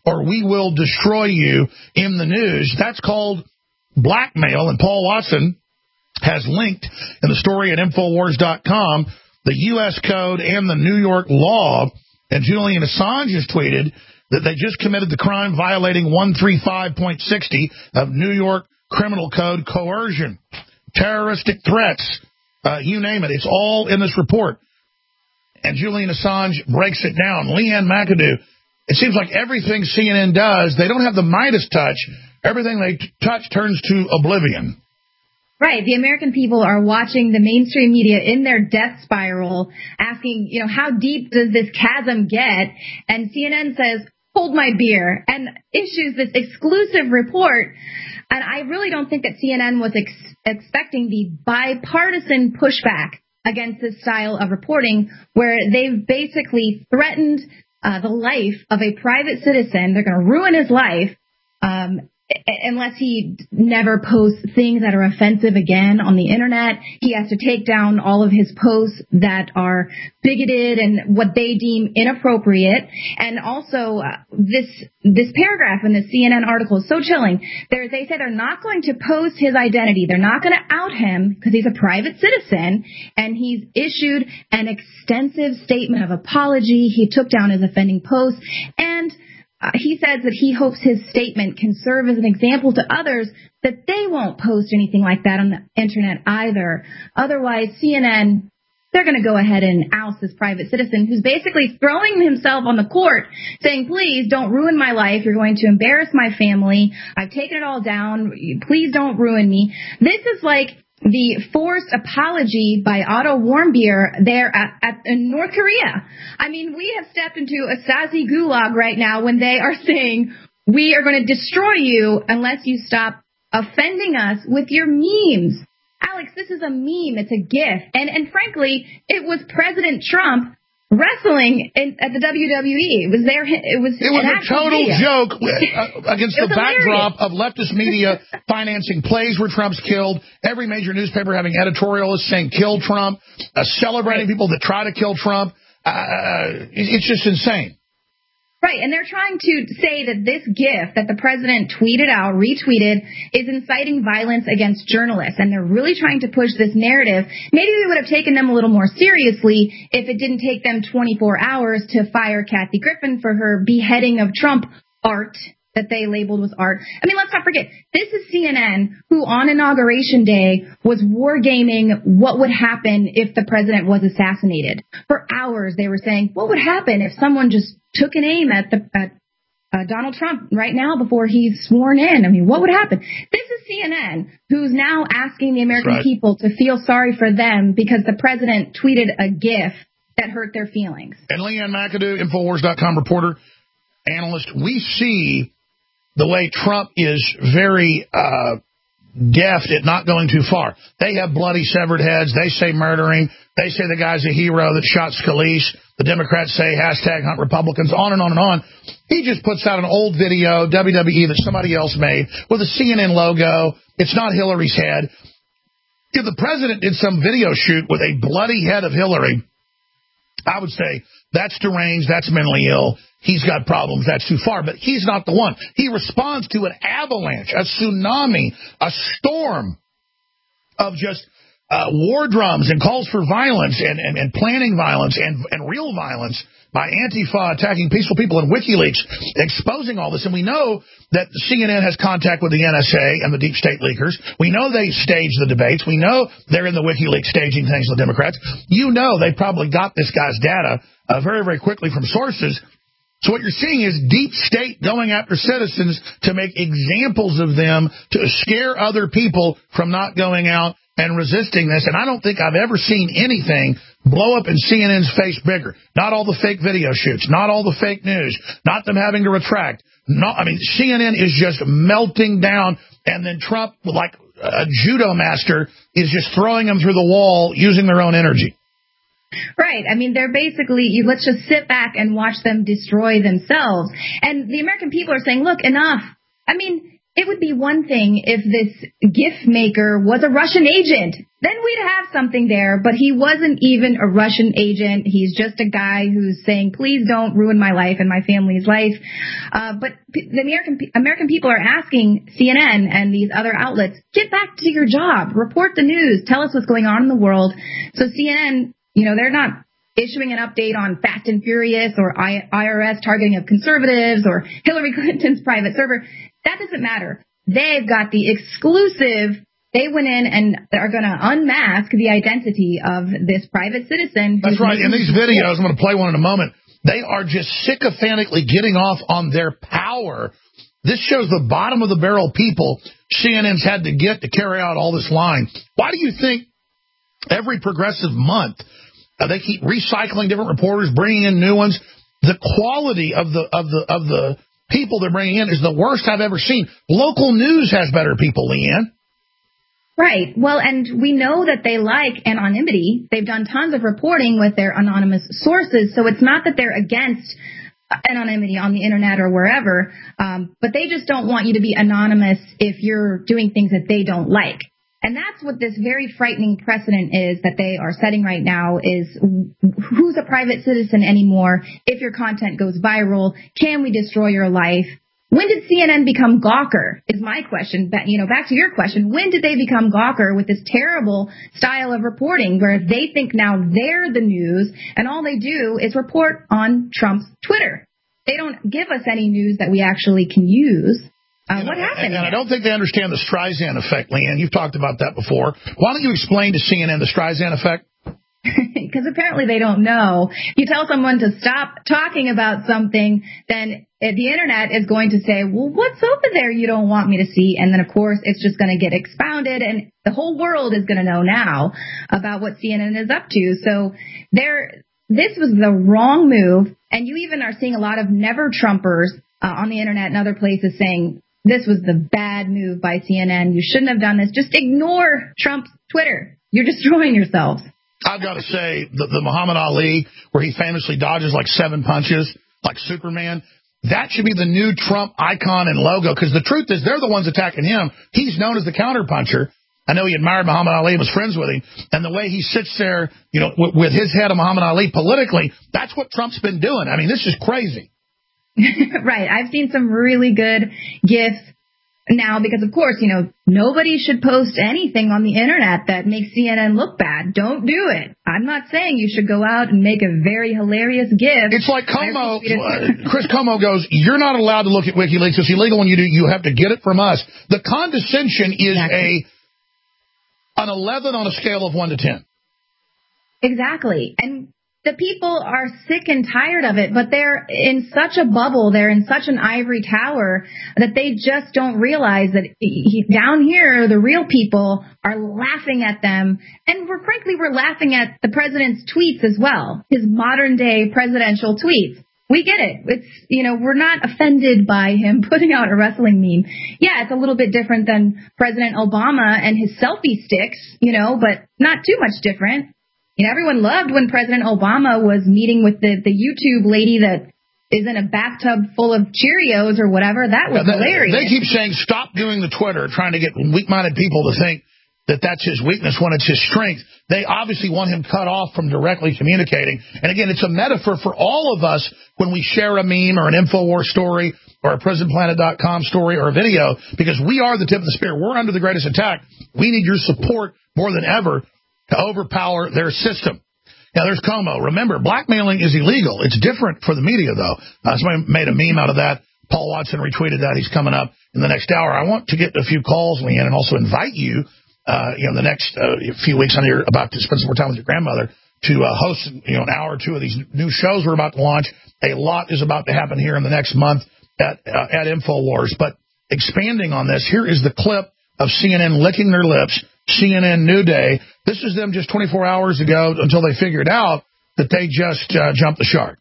or we will destroy you in the news. That's called blackmail, and Paul Watson has linked in the story at Infowars.com the U.S. Code and the New York law, and Julian Assange has tweeted that they just committed the crime violating 135.60 of New York Criminal Code, coercion, terroristic threats, you name it. It's all in this report. And Julian Assange breaks it down. Leanne McAdoo, it seems like everything CNN does, they don't have the Midas touch. Everything they touch turns to oblivion. Right. The American people are watching the mainstream media in their death spiral, asking, how deep does this chasm get? And CNN says, hold my beer, and issues this exclusive report. And I really don't think that CNN was expecting the bipartisan pushback against this style of reporting, where they've basically threatened the life of a private citizen. They're going to ruin his life unless he never posts things that are offensive again on the Internet. He has to take down all of his posts that are bigoted and what they deem inappropriate. And also, this paragraph in the CNN article is so chilling. They say they're not going to post his identity. They're not going to out him because he's a private citizen, and he's issued an extensive statement of apology. He took down his offending posts, and he says that he hopes his statement can serve as an example to others that they won't post anything like that on the Internet either. Otherwise, CNN, they're going to go ahead and oust this private citizen who's basically throwing himself on the court, saying, please don't ruin my life. You're going to embarrass my family. I've taken it all down. Please don't ruin me. This is like the forced apology by Otto Warmbier there in North Korea. I mean, we have stepped into a Stasi gulag right now when they are saying, we are going to destroy you unless you stop offending us with your memes. Alex, this is a meme. It's a GIF. And frankly, it was President Trump wrestling at the WWE. It was a total joke against the backdrop of leftist media financing plays where Trump's killed, every major newspaper having editorialists saying kill Trump, celebrating people that try to kill Trump. It's just insane. Right, and they're trying to say that this GIF that the president tweeted out, retweeted, is inciting violence against journalists, and they're really trying to push this narrative. Maybe we would have taken them a little more seriously if it didn't take them 24 hours to fire Kathy Griffin for her beheading of Trump art that they labeled was art. I mean, let's not forget, this is CNN, who on Inauguration Day was wargaming what would happen if the president was assassinated. For hours, they were saying, what would happen if someone just took an aim at Donald Trump right now before he's sworn in? I mean, what would happen? This is CNN, who's now asking the American people to feel sorry for them because the president tweeted a GIF that hurt their feelings. And Leanne McAdoo, Infowars.com reporter, analyst, we see the way Trump is very deft at not going too far. They have bloody severed heads. They say murdering. They say the guy's a hero that shot Scalise. The Democrats say hashtag hunt Republicans, on and on and on. He just puts out an old video, WWE, that somebody else made with a CNN logo. It's not Hillary's head. If the president did some video shoot with a bloody head of Hillary, I would say that's deranged, that's mentally ill, he's got problems, that's too far. But he's not the one. He responds to an avalanche, a tsunami, a storm of just war drums and calls for violence and planning violence and real violence by Antifa attacking peaceful people, and WikiLeaks exposing all this. And we know that CNN has contact with the NSA and the deep state leakers. We know they stage the debates. We know they're in the WikiLeaks staging things with Democrats. You know they probably got this guy's data very, very quickly from sources. So what you're seeing is deep state going after citizens to make examples of them, to scare other people from not going out and resisting this. And I don't think I've ever seen anything blow up in CNN's face bigger. Not all the fake video shoots, not all the fake news, not them having to retract. CNN is just melting down, and then Trump, like a judo master, is just throwing them through the wall using their own energy. Right. I mean, they're basically, let's just sit back and watch them destroy themselves. And the American people are saying, look, enough. I mean, it would be one thing if this GIF maker was a Russian agent. Then we'd have something there, but he wasn't even a Russian agent. He's just a guy who's saying, please don't ruin my life and my family's life. But the American people are asking CNN and these other outlets, get back to your job, report the news, tell us what's going on in the world. So CNN, they're not issuing an update on Fast and Furious or IRS targeting of conservatives or Hillary Clinton's private server. That doesn't matter. They've got the exclusive. They went in and are going to unmask the identity of this private citizen. That's right. In these videos, I'm going to play one in a moment, they are just sycophantically getting off on their power. This shows the bottom of the barrel people CNN's had to get to carry out all this lying. Why do you think every progressive month they keep recycling different reporters, bringing in new ones? The quality of the people they're bringing in is the worst I've ever seen. Local news has better people, Leanne. Right. Well, and we know that they like anonymity. They've done tons of reporting with their anonymous sources, so it's not that they're against anonymity on the internet or wherever, but they just don't want you to be anonymous if you're doing things that they don't like. And that's what this very frightening precedent is that they are setting right now is who's a private citizen anymore? If your content goes viral, can we destroy your life? When did CNN become Gawker is my question. Back to your question, when did they become Gawker with this terrible style of reporting where they think now they're the news and all they do is report on Trump's Twitter? They don't give us any news that we actually can use. What happened? And I don't think they understand the Streisand effect, Leanne. You've talked about that before. Why don't you explain to CNN the Streisand effect? Because apparently they don't know. If you tell someone to stop talking about something, then the internet is going to say, well, what's over there you don't want me to see? And then, of course, it's just going to get expounded, and the whole world is going to know now about what CNN is up to. So this was the wrong move, and you even are seeing a lot of never-Trumpers on the internet and other places saying, this was the bad move by CNN. You shouldn't have done this. Just ignore Trump's Twitter. You're destroying yourselves. I've got to say, the Muhammad Ali, where he famously dodges like 7 punches, like Superman, that should be the new Trump icon and logo, because the truth is they're the ones attacking him. He's known as the counterpuncher. I know he admired Muhammad Ali and was friends with him, and the way he sits there, with his head of Muhammad Ali politically, that's what Trump's been doing. I mean, this is crazy. Right. I've seen some really good GIFs now because, of course, nobody should post anything on the internet that makes CNN look bad. Don't do it. I'm not saying you should go out and make a very hilarious GIF. It's like Como, Chris Como goes, you're not allowed to look at WikiLeaks. It's illegal when you do. You have to get it from us. The condescension is an 11 on a scale of 1 to 10. Exactly. And the people are sick and tired of it, but they're in such a bubble, they're in such an ivory tower that they just don't realize that down here, the real people are laughing at them. And we're laughing at the president's tweets as well, his modern day presidential tweets. We get it. It's, we're not offended by him putting out a wrestling meme. Yeah, it's a little bit different than President Obama and his selfie sticks, but not too much different. Everyone loved when President Obama was meeting with the YouTube lady that is in a bathtub full of Cheerios or whatever. That was hilarious. They keep saying, stop doing the Twitter, trying to get weak-minded people to think that that's his weakness when it's his strength. They obviously want him cut off from directly communicating. And again, it's a metaphor for all of us when we share a meme or an InfoWars story or a PrisonPlanet.com story or a video, because we are the tip of the spear. We're under the greatest attack. We need your support more than ever to overpower their system. Now, there's Como. Remember, blackmailing is illegal. It's different for the media, though. Somebody made a meme out of that. Paul Watson retweeted that. He's coming up in the next hour. I want to get a few calls, Leanne, and also invite you, in the next few weeks, I know you're about to spend some more time with your grandmother, to host, an hour or two of these new shows we're about to launch. A lot is about to happen here in the next month at InfoWars. But expanding on this, here is the clip of CNN licking their lips. CNN New Day. This is them just 24 hours ago until they figured out that they just jumped the shark.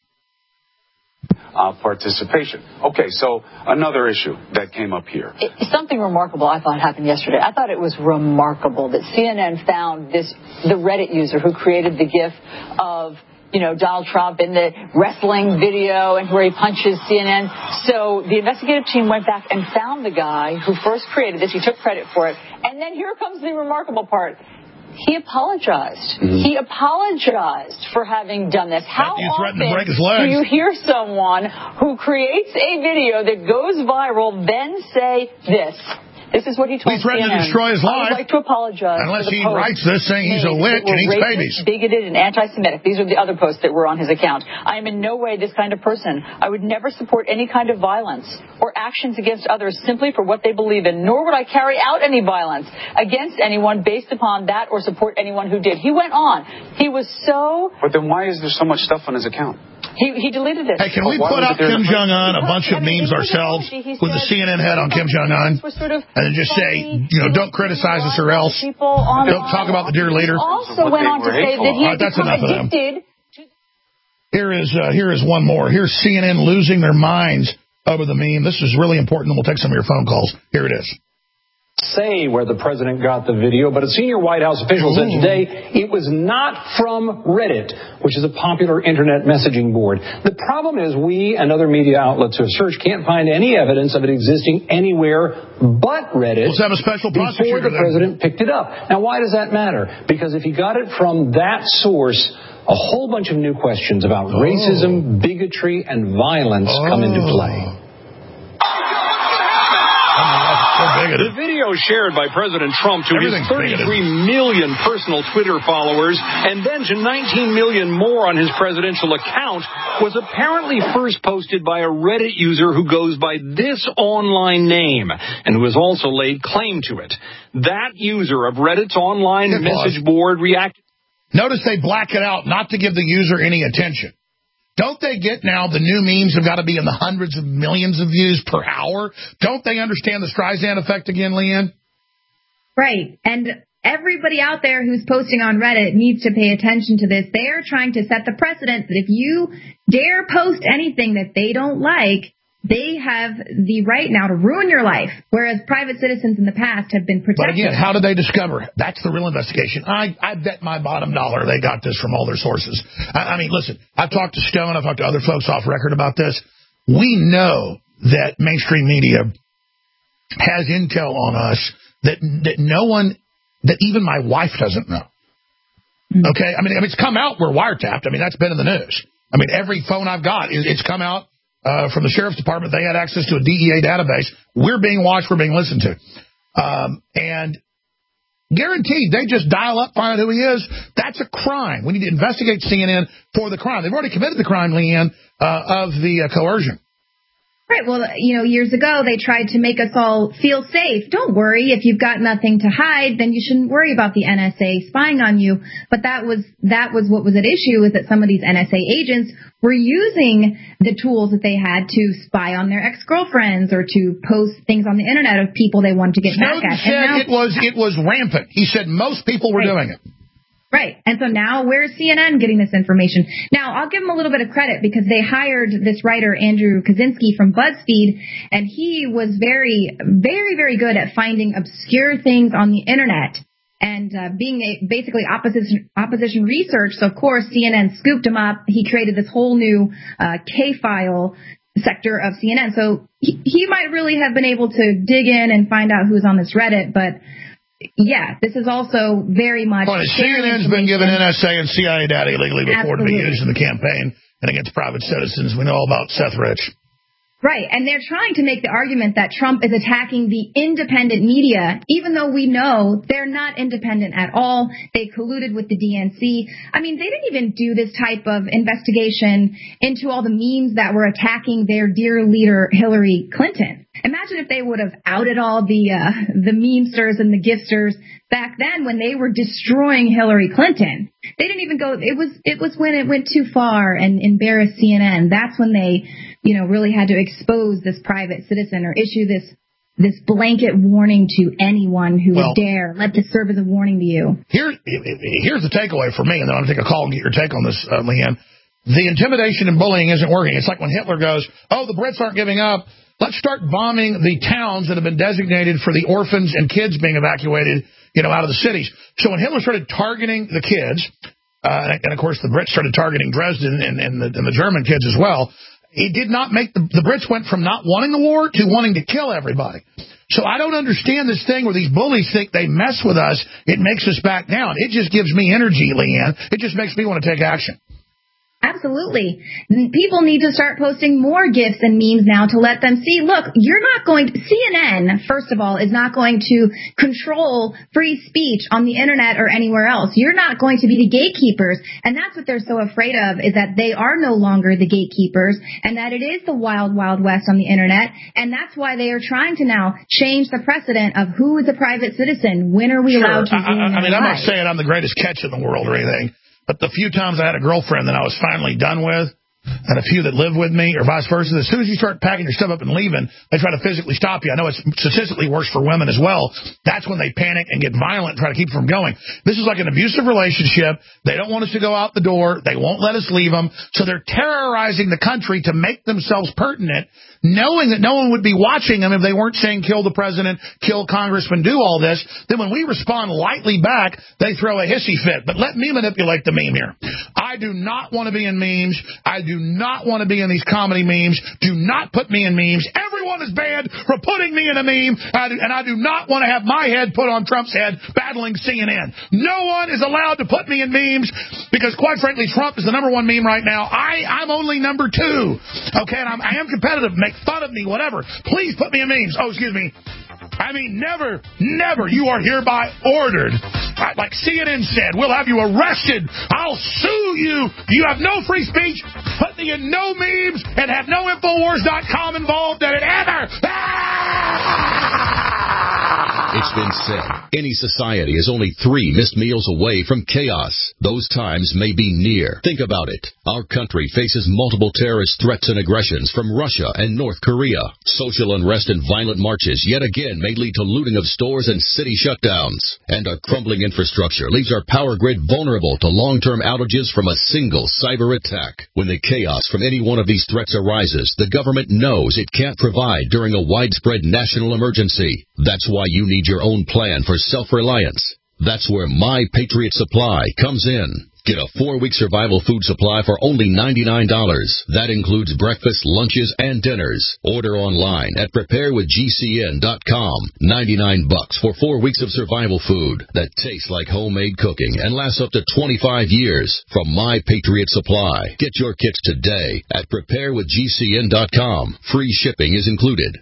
Participation. Okay, so another issue that came up here. Something remarkable I thought happened yesterday. I thought it was remarkable that CNN found the Reddit user who created the GIF of Donald Trump in the wrestling video and where he punches CNN. So the investigative team went back and found the guy who first created this. He took credit for it. And then here comes the remarkable part. He apologized. He apologized for having done this. How often do you hear someone who creates a video that goes viral then say this? This is what he told CNN. He threatened to destroy his life. I would like to apologize. Unless he writes this saying he's a witch and eats babies. Bigoted and anti-Semitic. These are the other posts that were on his account. I am in no way this kind of person. I would never support any kind of violence or actions against others simply for what they believe in, nor would I carry out any violence against anyone based upon that or support anyone who did. He went on. He was so... But then why is there so much stuff on his account? He deleted it. Hey, can we put up Kim Jong-un, a bunch of memes ourselves with the CNN head on Kim Jong-un, and then just say, don't criticize us or else. Don't talk about the dear leader. Also went on to say that he had become addicted. Here is one more. Here's CNN losing their minds over the meme. This is really important, and we'll take some of your phone calls. Here it is. Say where the president got the video, but a senior White House official said today it was not from Reddit, which is a popular internet messaging board. The problem is we and other media outlets who have searched can't find any evidence of it existing anywhere but Reddit. Let's have a special prosecutor before the president picked it up. Now, why does that matter? Because if he got it from that source, a whole bunch of new questions about racism, bigotry, and violence come into play. The video shared by President Trump to his 33 million personal Twitter followers and then to 19 million more on his presidential account was apparently first posted by a Reddit user who goes by this online name and who has also laid claim to it. That user of Reddit's online message board reacted. Notice they black it out not to give the user any attention. Don't they get now the new memes have got to be in the hundreds of millions of views per hour? Don't they understand the Streisand effect again, Leanne? Right. And everybody out there who's posting on Reddit needs to pay attention to this. They are trying to set the precedent that if you dare post anything that they don't like, they have the right now to ruin your life, whereas private citizens in the past have been protected. But again, how did they discover it? That's the real investigation. I bet my bottom dollar they got this from all their sources. I mean, listen, I've talked to Stone, I've talked to other folks off record about this. We know that mainstream media has intel on us that no one, that even my wife doesn't know. Okay? I mean, it's come out, we're wiretapped. I mean, that's been in the news. I mean, every phone I've got, it's come out. From the sheriff's department, they had access to a DEA database. We're being watched. We're being listened to. And guaranteed, they just dial up, find out who he is. That's a crime. We need to investigate CNN for the crime. They've already committed the crime, Leanne, of the coercion. Right. Well, years ago, they tried to make us all feel safe. Don't worry. If you've got nothing to hide, then you shouldn't worry about the NSA spying on you. But that was what was at issue, is that some of these NSA agents were using the tools that they had to spy on their ex-girlfriends or to post things on the Internet of people they wanted to get back at. Snowden said it was rampant. He said most people were doing it. Right. And so now where's CNN getting this information? Now, I'll give them a little bit of credit because they hired this writer, Andrew Kaczynski from BuzzFeed, and he was very, very, very good at finding obscure things on the Internet and being basically opposition research. So, of course, CNN scooped him up. He created this whole new K-file sector of CNN. So he might really have been able to dig in and find out who's on this Reddit, but... yeah, this is also very much... CNN's been given NSA and CIA data illegally before to be used in the campaign and against private citizens. We know all about Seth Rich. Right, and they're trying to make the argument that Trump is attacking the independent media, even though we know they're not independent at all. They colluded with the DNC. I mean, they didn't even do this type of investigation into all the memes that were attacking their dear leader, Hillary Clinton. Imagine if they would have outed all the memesters and the gifters back then when they were destroying Hillary Clinton. They didn't even go. It was when it went too far and embarrassed CNN. That's when they, really had to expose this private citizen or issue this blanket warning to anyone who would dare. Let this serve as a warning to you. Here's the takeaway for me, and then I'm going to take a call and get your take on this, Leanne. The intimidation and bullying isn't working. It's like when Hitler goes, the Brits aren't giving up. Let's start bombing the towns that have been designated for the orphans and kids being evacuated, out of the cities. So when Hitler started targeting the kids, and of course the Brits started targeting Dresden and the German kids as well, it did not make the Brits went from not wanting the war to wanting to kill everybody. So I don't understand this thing where these bullies think they mess with us, it makes us back down. It just gives me energy, Leanne. It just makes me want to take action. Absolutely. People need to start posting more GIFs and memes now to let them see, look, you're not going to, CNN, first of all, is not going to control free speech on the internet or anywhere else. You're not going to be the gatekeepers. And that's what they're so afraid of, is that they are no longer the gatekeepers and that it is the wild, wild west on the internet. And that's why they are trying to now change the precedent of who is a private citizen. When are we allowed to ruin their I'm not lives? saying I'm the greatest catch in the world or anything. But the few times I had a girlfriend that I was finally done with, and a few that live with me, or vice versa, as soon as you start packing your stuff up and leaving, they try to physically stop you. I know it's statistically worse for women as well. That's when they panic and get violent and try to keep from going. This is like an abusive relationship. They don't want us to go out the door. They won't let us leave them. So they're terrorizing the country to make themselves pertinent, knowing that no one would be watching them if they weren't saying kill the president, kill congressman, do all this. Then when we respond lightly back, they throw a hissy fit. But let me manipulate the meme here. I do not want to be in memes. I do not want to be in these comedy memes. Do not put me in memes. Everyone is banned for putting me in a meme. And I do not want to have my head put on Trump's head battling CNN. No one is allowed to put me in memes because, quite frankly, Trump is the number one meme right now. I'm only number two. Okay, and I am competitive. Make fun of me, whatever. Please put me in memes. Oh, excuse me. I mean, never, you are hereby ordered. Like CNN said, we'll have you arrested. I'll sue you. You have no free speech. Put me in no memes and have no Infowars.com involved in it ever. It's been said, any society is only 3 missed meals away from chaos. Those times may be near. Think about it. Our country faces multiple terrorist threats and aggressions from Russia and North Korea. Social unrest and violent marches yet again may lead to looting of stores and city shutdowns. And our crumbling infrastructure leaves our power grid vulnerable to long-term outages from a single cyber attack. When the chaos from any one of these threats arises, the government knows it can't provide during a widespread national emergency. That's why you need your own plan for self-reliance. That's where My Patriot Supply comes in. Get a 4-week survival food supply for only $99. That includes breakfast, lunches, and dinners. Order online at preparewithgcn.com. $99 for 4 weeks of survival food that tastes like homemade cooking and lasts up to 25 years from My Patriot Supply. Get your kits today at preparewithgcn.com. Free shipping is included.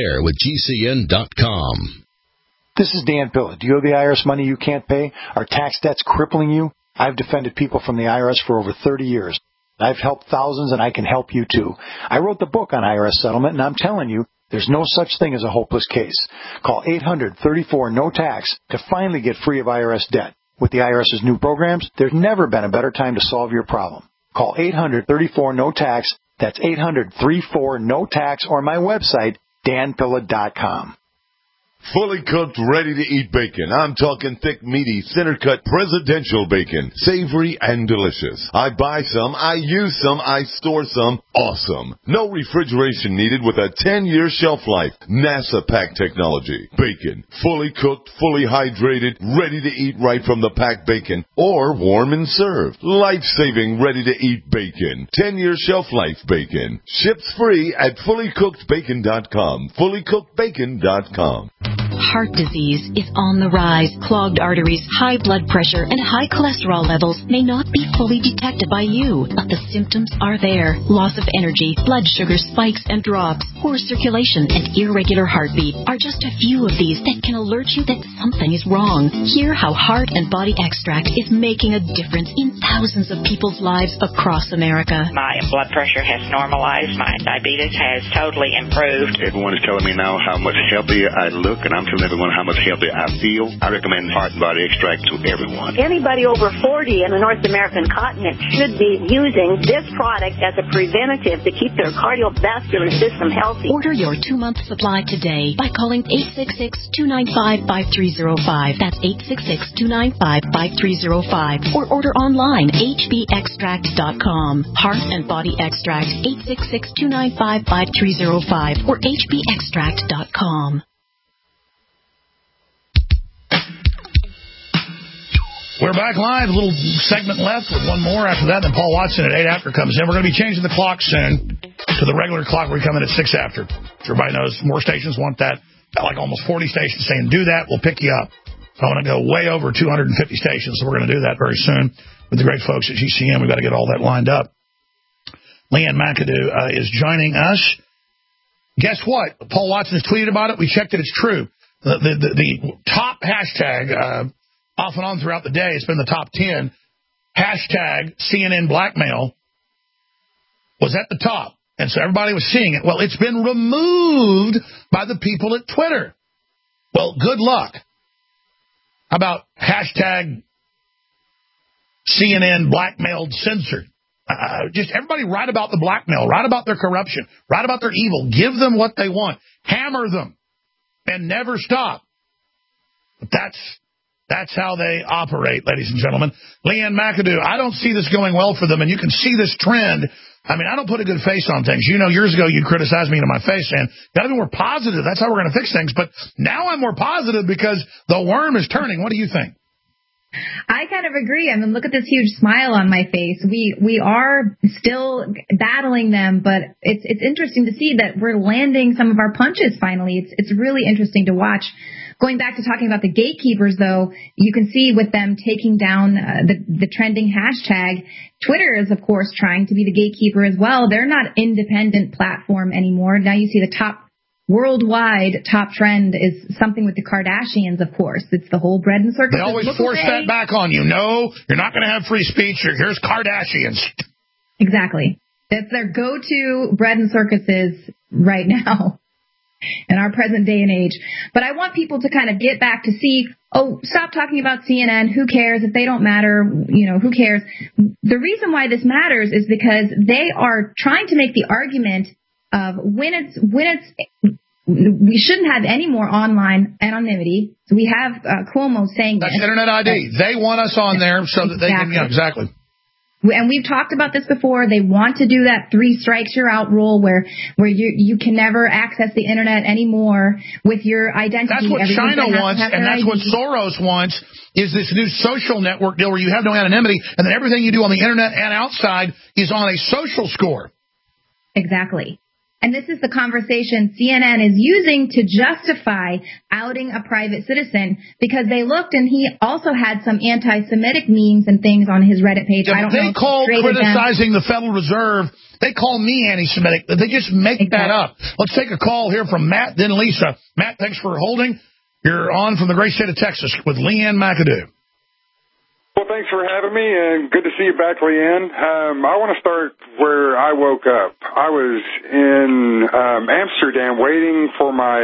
Preparewithgcn.com. This is Dan Pilla. Do you owe the IRS money you can't pay? Are tax debts crippling you? I've defended people from the IRS for over 30 years. I've helped thousands, and I can help you, too. I wrote the book on IRS settlement, and I'm telling you, there's no such thing as a hopeless case. Call 800-34-NO-TAX to finally get free of IRS debt. With the IRS's new programs, there's never been a better time to solve your problem. Call 800-34-NO-TAX. That's 800-34-NO-TAX, or my website, danpilla.com. Fully cooked, ready-to-eat bacon. I'm talking thick, meaty, center-cut presidential bacon. Savory and delicious. I buy some, I use some, I store some. Awesome. No refrigeration needed with a 10-year shelf life. NASA pack technology. Bacon. Fully cooked, fully hydrated, ready to eat right from the packed bacon. Or warm and served. Life-saving, ready-to-eat bacon. 10-year shelf life bacon. Ships free at fullycookedbacon.com. Fullycookedbacon.com. Heart disease is on the rise. Clogged arteries, high blood pressure, and high cholesterol levels may not be fully detected by you, but the symptoms are there. Loss of energy, blood sugar spikes and drops, poor circulation, and irregular heartbeat are just a few of these that can alert you that something is wrong. Hear how Heart and Body Extract is making a difference in thousands of people's lives across America. My blood pressure has normalized. My diabetes has totally improved. Everyone is telling me now how much healthier I look, and I'm telling everyone how much healthier I feel. I recommend Heart and Body Extract to everyone. Anybody over 40 in the North American continent should be using this product as a preventative to keep their cardiovascular system healthy. Order your 2-month supply today by calling 866-295-5305. That's 866-295-5305. Or order online, hbextract.com. Heart and Body Extract, 866-295-5305 or hbextract.com. We're back live. A little segment left with one more after that. Then Paul Watson at 8 after comes in. We're going to be changing the clock soon to the regular clock. We come in at 6 after. Everybody knows more stations want that. Got like almost 40 stations saying, do that. We'll pick you up. I want to go way over 250 stations, so we're going to do that very soon with the great folks at GCN. We've got to get all that lined up. Leanne McAdoo is joining us. Guess what? Paul Watson has tweeted about it. We checked it. It's true. The top hashtag, off and on throughout the day, it's been the top 10. Hashtag CNN blackmail was at the top. And so everybody was seeing it. Well, it's been removed by the people at Twitter. Well, good luck. How about hashtag CNN blackmailed censored? Just everybody write about the blackmail, write about their corruption, write about their evil. Give them what they want. Hammer them and never stop. But that's how they operate, ladies and gentlemen. Leanne McAdoo, I don't see this going well for them, and you can see this trend. I mean, I don't put a good face on things. You know, years ago you criticized me to my face saying, got to be more positive. That's how we're going to fix things. But now I'm more positive because the worm is turning. What do you think? I kind of agree. I mean, look at this huge smile on my face. We are still battling them, but it's interesting to see that we're landing some of our punches finally. It's really interesting to watch. Going back to talking about the gatekeepers, though, you can see with them taking down the trending hashtag, Twitter is, of course, trying to be the gatekeeper as well. They're not independent platform anymore. Now you see the worldwide top trend is something with the Kardashians, of course. It's the whole bread and circus. They always force that back on you. No, you're not going to have free speech. Here's Kardashians. Exactly. That's their go-to bread and circuses right now in our present day and age. But I want people to kind of get back to see, stop talking about CNN. Who cares? If they don't matter, who cares? The reason why this matters is because they are trying to make the argument of we shouldn't have any more online anonymity. So we have Cuomo saying that's Internet ID. They want us on there so that they can, exactly. And we've talked about this before. They want to do that 3 strikes you're out rule where you can never access the Internet anymore with your identity. That's what China wants, and that's what Soros wants, is this new social network deal where you have no anonymity, and then everything you do on the Internet and outside is on a social score. Exactly. And this is the conversation CNN is using to justify outing a private citizen, because they looked and he also had some anti-Semitic memes and things on his Reddit page. Yeah, they call criticizing the Federal Reserve, they call me anti-Semitic. They just make that up. Let's take a call here from Matt, then Lisa. Matt, thanks for holding. You're on from the great state of Texas with Leanne McAdoo. Well, thanks for having me, and good to see you back, Leanne. I want to start where I woke up. I was in Amsterdam waiting for my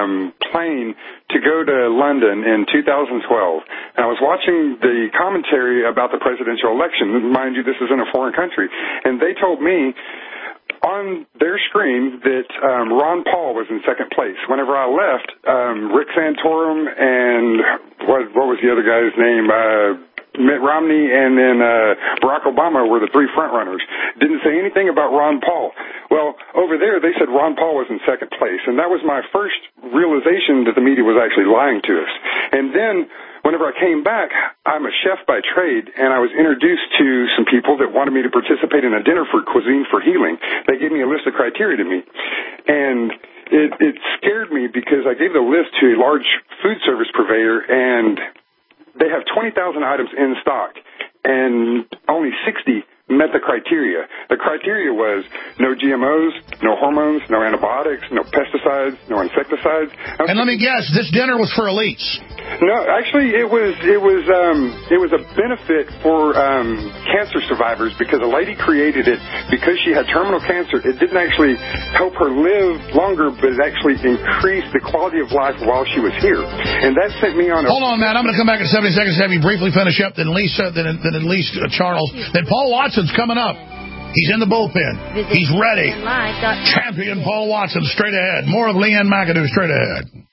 plane to go to London in 2012. And I was watching the commentary about the presidential election. Mind you, this is in a foreign country. And they told me on their screen that Ron Paul was in second place. Whenever I left, Rick Santorum and what was the other guy's name? Mitt Romney and then Barack Obama were the 3 frontrunners. Didn't say anything about Ron Paul. Well, over there they said Ron Paul was in second place, and that was my first realization that the media was actually lying to us. And then whenever I came back, I'm a chef by trade, and I was introduced to some people that wanted me to participate in a dinner for Cuisine for Healing. They gave me a list of criteria to meet, and it scared me because I gave the list to a large food service purveyor, and they have 20,000 items in stock, and only 60 met the criteria. The criteria was no GMOs, no hormones, no antibiotics, no pesticides, no insecticides. And let me guess, this dinner was for elites. No, actually, it was a benefit for cancer survivors, because a lady created it because she had terminal cancer. It didn't actually help her live longer, but it actually increased the quality of life while she was here. And that sent me on a... Hold on, Matt. I'm going to come back in 70 seconds to have you briefly finish up, then Lisa, then at least Charles. Then Paul Watson's coming up. He's in the bullpen. He's ready. Champion Paul Watson straight ahead. More of Leanne McAdoo straight ahead.